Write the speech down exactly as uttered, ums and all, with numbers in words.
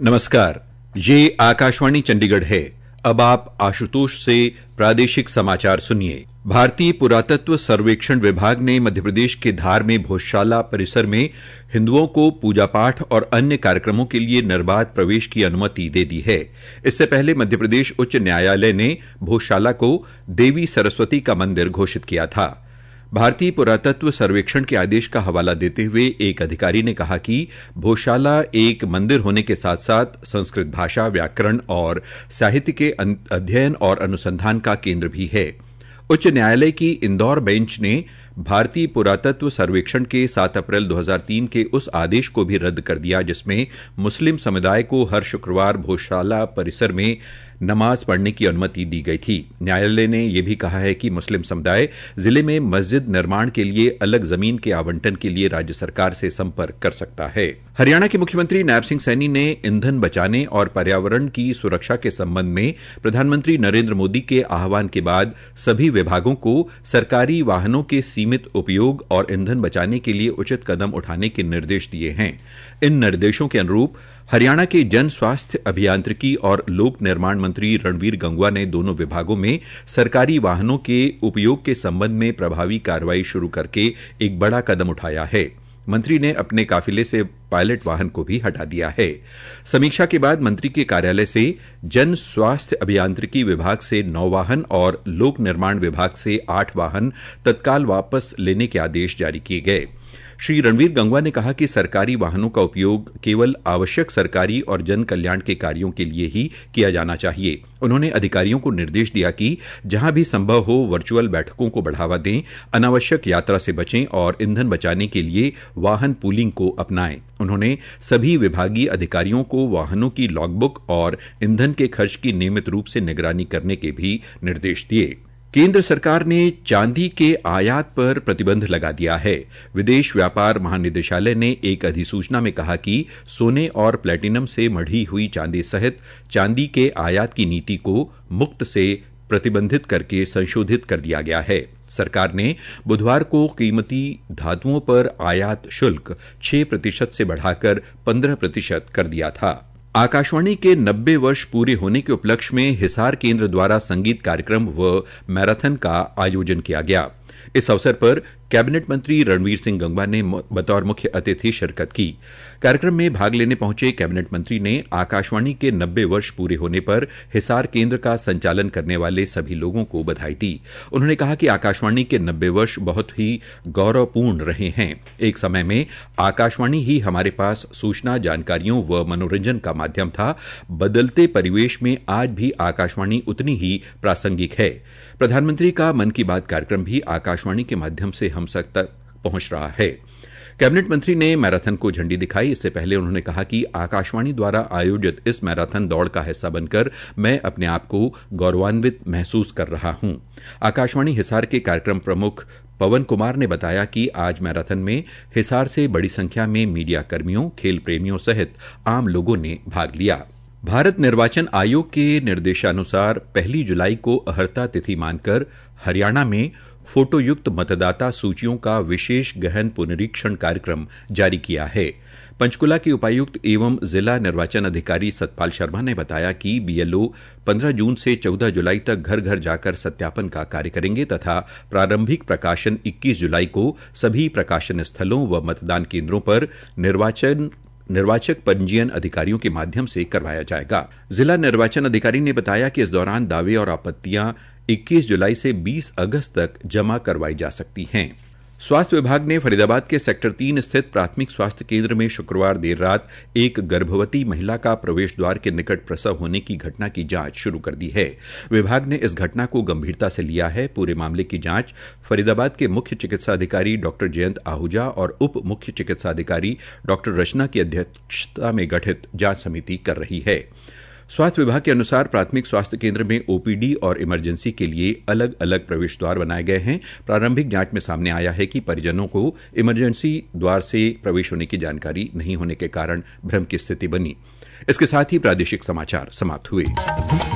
नमस्कार, ये आकाशवाणी चंडीगढ़ है। अब आप आशुतोष से प्रादेशिक समाचार सुनिए। भारतीय पुरातत्व सर्वेक्षण विभाग ने मध्य प्रदेश के धार में भोजशाला परिसर में हिंदुओं को पूजा पाठ और अन्य कार्यक्रमों के लिए निर्बाध प्रवेश की अनुमति दे दी है। इससे पहले मध्य प्रदेश उच्च न्यायालय ने भोजशाला को देवी सरस्वती का मंदिर घोषित किया था। भारतीय पुरातत्व सर्वेक्षण के आदेश का हवाला देते हुए एक अधिकारी ने कहा कि भोजशाला एक मंदिर होने के साथ साथ संस्कृत भाषा, व्याकरण और साहित्य के अध्ययन और अनुसंधान का केंद्र भी है। उच्च न्यायालय की इंदौर बेंच ने भारतीय पुरातत्व सर्वेक्षण के सात अप्रैल दो हज़ार तीन के उस आदेश को भी रद्द कर दिया जिसमें मुस्लिम समुदाय को हर शुक्रवार भोजशाला परिसर में नमाज पढ़ने की अनुमति दी गई थी। न्यायालय ने यह भी कहा है कि मुस्लिम समुदाय जिले में मस्जिद निर्माण के लिए अलग जमीन के आवंटन के लिए राज्य सरकार से संपर्क कर सकता है। हरियाणा के मुख्यमंत्री नायब सिंह सैनी ने ईंधन बचाने और पर्यावरण की सुरक्षा के संबंध में प्रधानमंत्री नरेंद्र मोदी के आह्वान के बाद सभी विभागों को सरकारी वाहनों के सीमित उपयोग और ईंधन बचाने के लिए उचित कदम उठाने के निर्देश दिए हैं। इन निर्देशों के अनुरूप हरियाणा के जन स्वास्थ्य अभियांत्रिकी और लोक निर्माण मंत्री रणवीर गंगवा ने दोनों विभागों में सरकारी वाहनों के उपयोग के संबंध में प्रभावी कार्रवाई शुरू करके एक बड़ा कदम उठाया है। मंत्री ने अपने काफिले से पायलट वाहन को भी हटा दिया है। समीक्षा के बाद मंत्री के कार्यालय से जन स्वास्थ्य अभियांत्रिकी विभाग से नौ वाहन और लोक निर्माण विभाग से आठ वाहन तत्काल वापस लेने के आदेश जारी किए गए। श्री रणवीर गंगवा ने कहा कि सरकारी वाहनों का उपयोग केवल आवश्यक सरकारी और जन कल्याण के कार्यों के लिए ही किया जाना चाहिए। उन्होंने अधिकारियों को निर्देश दिया कि जहां भी संभव हो वर्चुअल बैठकों को बढ़ावा दें, अनावश्यक यात्रा से बचें और ईंधन बचाने के लिए वाहन पूलिंग को अपनाएं। उन्होंने सभी विभागीय अधिकारियों को वाहनों की लॉगबुक और ईंधन के खर्च की नियमित रूप से निगरानी करने के भी निर्देश दिए। केंद्र सरकार ने चांदी के आयात पर प्रतिबंध लगा दिया है। विदेश व्यापार महानिदेशालय ने एक अधिसूचना में कहा कि सोने और प्लेटिनम से मढ़ी हुई चांदी सहित चांदी के आयात की नीति को मुक्त से प्रतिबंधित करके संशोधित कर दिया गया है। सरकार ने बुधवार को कीमती धातुओं पर आयात शुल्क छह प्रतिशत से बढ़ाकर पंद्रह प्रतिशत कर दिया था। आकाशवाणी के नब्बे वर्ष पूरे होने के उपलक्ष्य में हिसार केंद्र द्वारा संगीत कार्यक्रम व मैराथन का आयोजन किया गया। इस अवसर पर कैबिनेट मंत्री रणवीर सिंह गंगवा ने बतौर मुख्य अतिथि शिरकत की। कार्यक्रम में भाग लेने पहुंचे कैबिनेट मंत्री ने आकाशवाणी के नब्बे वर्ष पूरे होने पर हिसार केंद्र का संचालन करने वाले सभी लोगों को बधाई दी। उन्होंने कहा कि आकाशवाणी के नब्बे वर्ष बहुत ही गौरवपूर्ण रहे हैं। एक समय में आकाशवाणी ही हमारे पास सूचना, जानकारियों व मनोरंजन का माध्यम था। बदलते परिवेश में आज भी आकाशवाणी उतनी ही प्रासंगिक है। प्रधानमंत्री का मन की बात कार्यक्रम भी आकाशवाणी के माध्यम से हम सब तक पहुंच रहा है। कैबिनेट मंत्री ने मैराथन को झंडी दिखाई। इससे पहले उन्होंने कहा कि आकाशवाणी द्वारा आयोजित इस मैराथन दौड़ का हिस्सा बनकर मैं अपने आप को गौरवान्वित महसूस कर रहा हूं। आकाशवाणी हिसार के कार्यक्रम प्रमुख पवन कुमार ने बताया कि आज मैराथन में हिसार से बड़ी संख्या में मीडिया कर्मियों, खेल प्रेमियों सहित आम लोगों ने भाग लिया। भारत निर्वाचन आयोग के निर्देशानुसार पहली जुलाई को अहर्ता तिथि मानकर हरियाणा में फोटोयुक्त मतदाता सूचियों का विशेष गहन पुनरीक्षण कार्यक्रम जारी किया है। पंचकुला के उपायुक्त एवं जिला निर्वाचन अधिकारी सतपाल शर्मा ने बताया कि बीएलओ पंद्रह जून से चौदह जुलाई तक घर घर जाकर सत्यापन का कार्य करेंगे तथा प्रारंभिक प्रकाशन इक्कीस जुलाई को सभी प्रकाशन स्थलों व मतदान केंद्रों पर निर्वाचन निर्वाचक पंजीयन अधिकारियों के माध्यम से करवाया जाएगा। जिला निर्वाचन अधिकारी ने बताया कि इस दौरान दावे और आपत्तियां इक्कीस जुलाई से बीस अगस्त तक जमा करवाई जा सकती हैं। स्वास्थ्य विभाग ने फरीदाबाद के सेक्टर तीन स्थित प्राथमिक स्वास्थ्य केंद्र में शुक्रवार देर रात एक गर्भवती महिला का प्रवेश द्वार के निकट प्रसव होने की घटना की जांच शुरू कर दी है। विभाग ने इस घटना को गंभीरता से लिया है। पूरे मामले की जांच फरीदाबाद के मुख्य चिकित्सा अधिकारी डॉक्टर जयंत आहूजा और उप मुख्य चिकित्सा अधिकारी डॉक्टर रचना की अध्यक्षता में गठित जांच समिति कर रही है। स्वास्थ्य विभाग के अनुसार प्राथमिक स्वास्थ्य केंद्र में ओपीडी और इमरजेंसी के लिए अलग अलग प्रवेश द्वार बनाए गए हैं। प्रारंभिक जांच में सामने आया है कि परिजनों को इमरजेंसी द्वार से प्रवेश होने की जानकारी नहीं होने के कारण भ्रम की स्थिति बनी। इसके साथ ही प्रादेशिक समाचार समाप्त हुए।